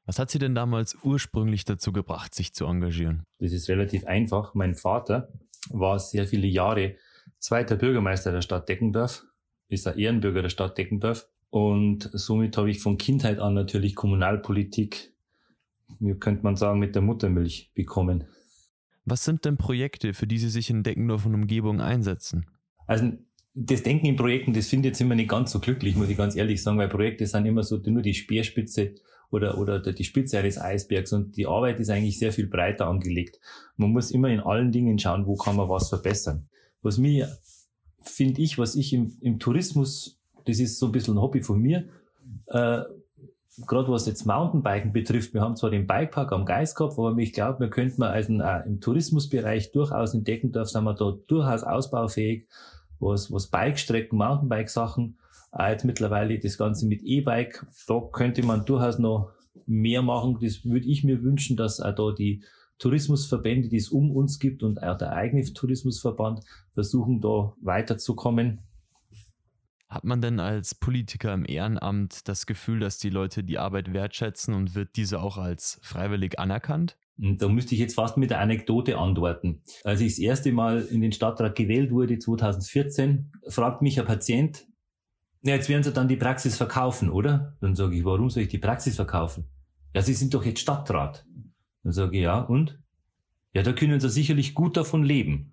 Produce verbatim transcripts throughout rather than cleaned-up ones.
Was hat Sie denn damals ursprünglich dazu gebracht, sich zu engagieren? Das ist relativ einfach. Mein Vater war sehr viele Jahre zweiter Bürgermeister der Stadt Deckendorf, ist ein Ehrenbürger der Stadt Deckendorf. Und somit habe ich von Kindheit an natürlich Kommunalpolitik, wie könnte man sagen, mit der Muttermilch bekommen. Was sind denn Projekte, für die Sie sich in Deckendorf und Umgebung einsetzen? Also das Denken in Projekten, das finde ich jetzt immer nicht ganz so glücklich, muss ich ganz ehrlich sagen, weil Projekte sind immer so nur die Speerspitze oder, oder die Spitze eines Eisbergs und die Arbeit ist eigentlich sehr viel breiter angelegt. Man muss immer in allen Dingen schauen, wo kann man was verbessern. Was mir, finde ich, was ich im, im Tourismus, das ist so ein bisschen ein Hobby von mir, äh, gerade was jetzt Mountainbiken betrifft, wir haben zwar den Bikepark am Geist gehabt, aber ich glaube, wir könnten also auch im Tourismusbereich durchaus in Deckendorf sind wir da durchaus ausbaufähig, was, was Bikestrecken, Mountainbike-Sachen, auch jetzt mittlerweile das Ganze mit E-Bike, da könnte man durchaus noch mehr machen. Das würde ich mir wünschen, dass auch da die Tourismusverbände, die es um uns gibt und auch der eigene Tourismusverband versuchen, da weiterzukommen. Hat man denn als Politiker im Ehrenamt das Gefühl, dass die Leute die Arbeit wertschätzen und wird diese auch als freiwillig anerkannt? Und da müsste ich jetzt fast mit der Anekdote antworten. Als ich das erste Mal in den Stadtrat gewählt wurde, zwanzig vierzehn, fragt mich ein Patient, ja, jetzt werden Sie dann die Praxis verkaufen, oder? Dann sage ich, warum soll ich die Praxis verkaufen? Ja, Sie sind doch jetzt Stadtrat. Dann sage ich, ja, und? Ja, da können Sie sicherlich gut davon leben.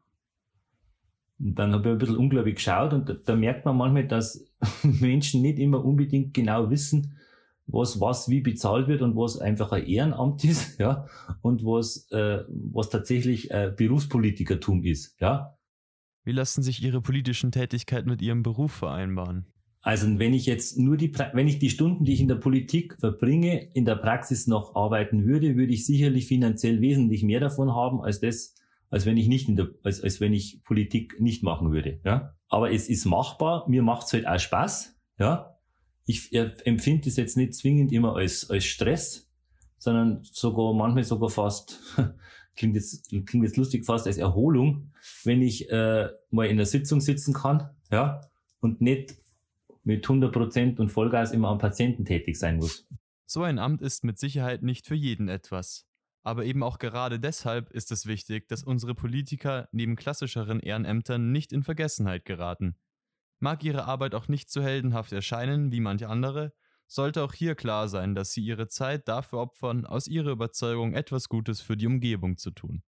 Und dann habe ich ein bisschen ungläubig geschaut und da, da merkt man manchmal, dass Menschen nicht immer unbedingt genau wissen, was was wie bezahlt wird und was einfach ein Ehrenamt ist, ja, und was äh, was tatsächlich äh, Berufspolitikertum ist, ja. Wie lassen sich Ihre politischen Tätigkeiten mit Ihrem Beruf vereinbaren? Also wenn ich jetzt nur die, wenn ich die Stunden, die ich in der Politik verbringe, in der Praxis noch arbeiten würde, würde ich sicherlich finanziell wesentlich mehr davon haben, als das, als wenn ich nicht in der, als, als wenn ich Politik nicht machen würde, ja. Aber es ist machbar, mir macht's halt auch Spaß, ja. Ich empfinde es jetzt nicht zwingend immer als, als Stress, sondern sogar, manchmal sogar fast, klingt jetzt, klingt jetzt lustig, fast als Erholung, wenn ich, äh, mal in der Sitzung sitzen kann, ja, und nicht mit hundert Prozent und Vollgas immer am Patienten tätig sein muss. So ein Amt ist mit Sicherheit nicht für jeden etwas. Aber eben auch gerade deshalb ist es wichtig, dass unsere Politiker neben klassischeren Ehrenämtern nicht in Vergessenheit geraten. Mag ihre Arbeit auch nicht so heldenhaft erscheinen wie manche andere, sollte auch hier klar sein, dass sie ihre Zeit dafür opfern, aus ihrer Überzeugung etwas Gutes für die Umgebung zu tun.